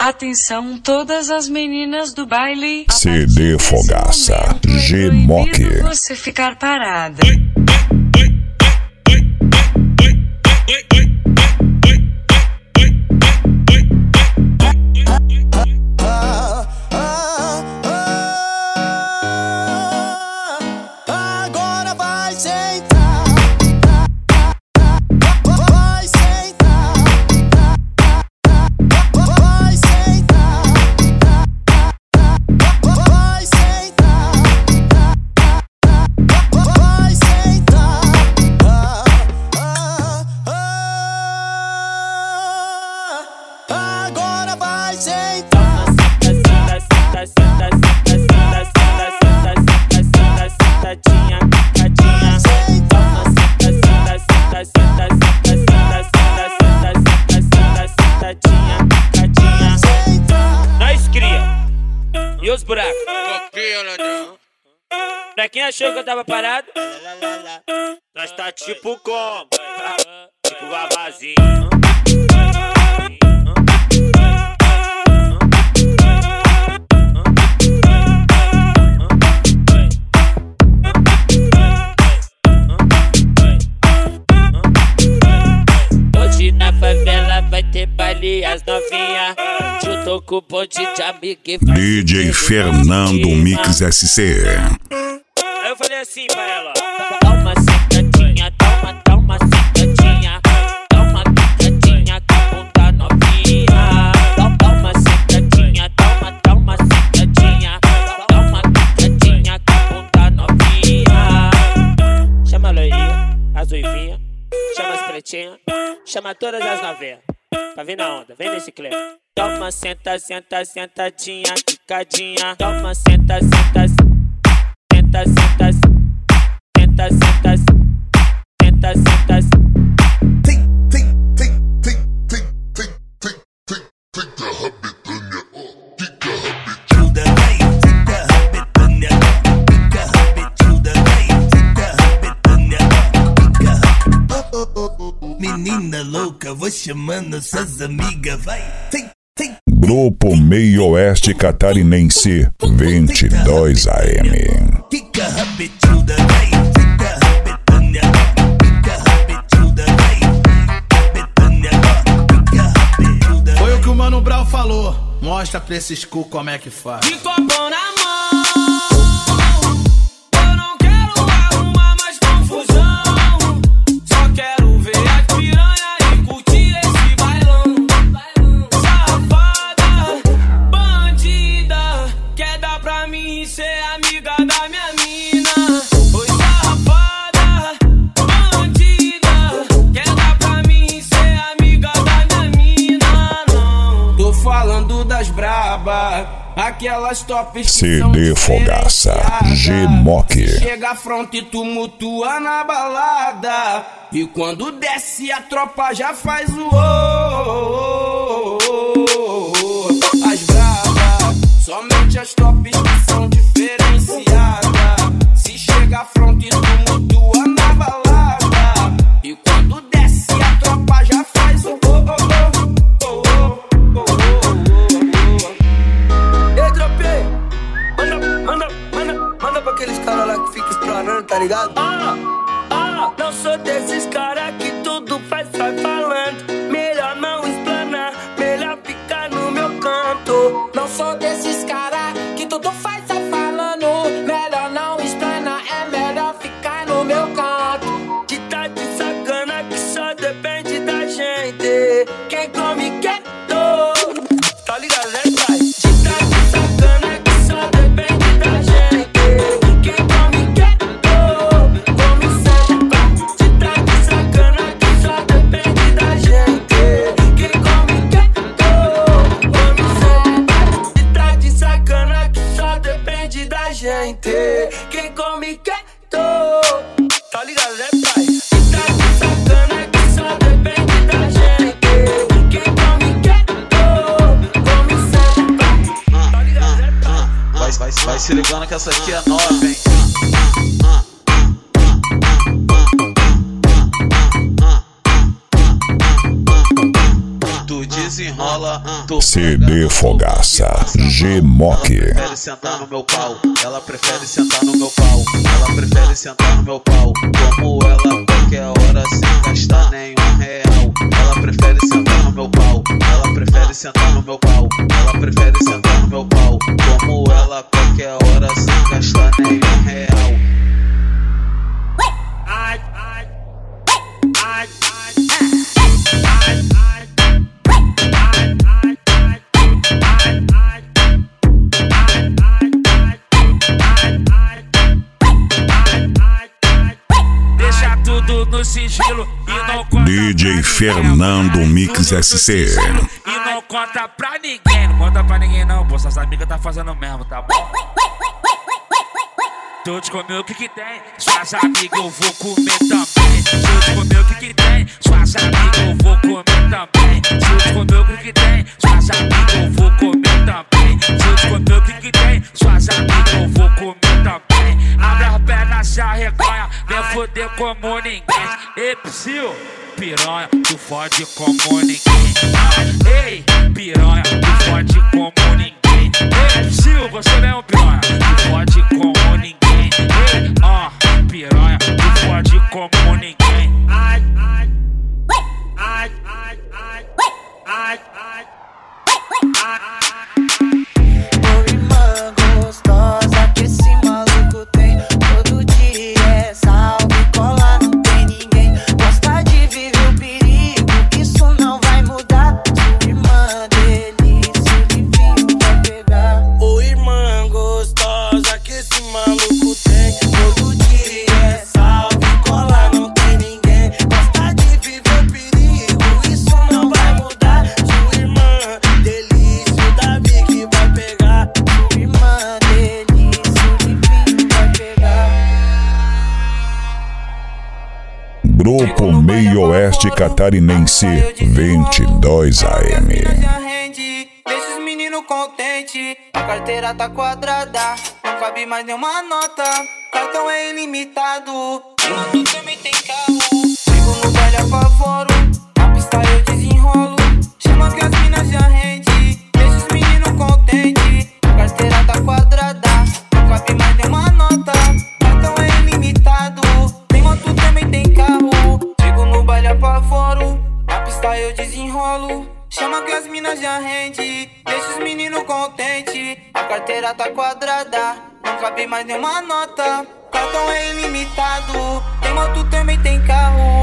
Atenção todas as meninas do baile. CD Fogaça, G-Mock. Você ficar parada. Agora vai sentar. Vai sentar. Vai sentar. Vai sentar. Vai sentar. Agora vai sentar. Nós cria. E os buracos? Pra quem achou que eu tava parado, nós tá tipo como? Tipo vavazinho. Hoje na favela vai ter baile as novinha. Juntou com o bonde de amigo que faz DJ Fernando Mix SC. Aí eu falei assim pra ela: dá uma sentadinha, dá uma sentadinha, dá uma sentadinha com a bunda novinha. Dá uma sentadinha, dá uma sentadinha, dá uma sentadinha com a bunda novinha. Chama a loirinha, as uivinhas, chama as pretinhas, chama todas as novinhas. Pra vir na onda, vem nesse clipe. Toma, senta, senta, sentadinha, quicadinha. Toma, senta, senta, senta, senta, senta, senta, senta, senta. Menina louca, vou chamando suas amigas, vai. Grupo Meio Oeste Catarinense, 22 AM. Fica rabetuda, vai. Fica rabetânia, fica rabetuda, vai. Rabetânia, fica rabetuda. Foi o que o Mano Brown falou. Mostra pra esses cu como é que faz. De copão na mão, eu não quero arrumar mais confusão. Só quero ver as piranha e curtir esse bailão. Safada, bandida, quer dar pra mim ser amiga da minha mina. Oi, safada, bandida, quer dar pra mim ser amiga da minha mina. Não, tô falando das braba, aquelas tops que CD Fogaça, G-Mock. chega fronte e tumultua na balada. E quando desce a tropa já faz o As brava, somente as tops que são diferenciadas. Se chega fronte e tumultua na balada. E quando desce a tropa já faz o Ei, tropei, manda pra aqueles caras lá que ficam explanando, tá ligado? Não sou desses caras que tudo faz, sai falando. Melhor não explanar, melhor ficar no meu canto. Não sou desses caras que tudo faz, sai falando. Melhor não explanar, é melhor ficar no meu canto. Que tá de sacana que só depende da gente. Quem come quieto, tá ligado, né, pai? Que tá de sacana que só depende da gente. Quem come quieto, come sempre. Que tá de sacana que só depende da gente. Quem come quieto, come sempre. Que tá de sacana que só depende da gente. Quem come quieto, tá ligado, né, pai? Que tá de sacana que só depende da gente. Quem come quieto, come sempre. Tá ligado, né, pai? Vai se ligando que essa aqui é nova, hein? Tu desenrola, CD Fogaça, G-Mock. Prefere sentar no meu pau, ela prefere sentar no meu pau, ela prefere sentar no meu pau. Como ela qualquer hora sem gastar nenhum real. Ela prefere sentar no meu pau, ela prefere sentar no meu pau, ela prefere sentar no meu pau. Como ela qualquer hora sem gastar nenhum real. Deixa tudo no sigilo e não conta DJ Fernando Mix SC. E não conta pra ninguém, não conta pra ninguém não, pô, essas amigas tá fazendo mesmo, tá bom? Tu te comeu o que tem, suas amigas eu vou comer também. Se eu te comer o que tem, suas amigas eu vou comer também. Se eu te comer o que tem, suas amigas eu vou comer também. Se eu te comer o que tem, suas amigas eu vou comer também. Abre as pernas, se arreganha, vem foder como ninguém. Ei, psiu, piranha, tu fode como ninguém. Ei, piranha, tu fode como ninguém. Ei, psiu, você não é um piranha, tu fode como ninguém. Ei, piranha, tu fode como ninguém. Ai, ai, ai, ai, ai, ai, ai, Ô irmã gostosa que esse maluco tem, todo dia é salve e cola, não tem ninguém. Gosta de viver o perigo, isso não vai mudar. Sua irmã delícia, o livinho vai pegar. Ô irmã gostosa que esse maluco tem, todo dia é salve e cola, não tem ninguém. Gosta de viver o perigo, isso não vai mudar. Sua irmã delícia, o Davi que vai pegar. Sua irmã delícia, o livinho vai pegar. Grupo Meio Oeste Catarinense, 22 AM. Deixa os meninos contentes, a carteira tá quadrada, não cabe mais nenhuma nota, cartão é ilimitado. Enquanto também tem carro, chego no baile apavoro, na pista eu desenrolo, chama que as minas já rende. Deixa os meninos contentes, a carteira tá quadrada, não cabe mais nenhuma nota, cartão é ilimitado. Tem moto, também tem carro, chego no baile apavoro, na pista eu desenrolo, chama que as minas já rende. Deixa os meninos contentes, a carteira tá quadrada, não cabe mais nenhuma nota, cartão é ilimitado. Tem moto, também tem carro.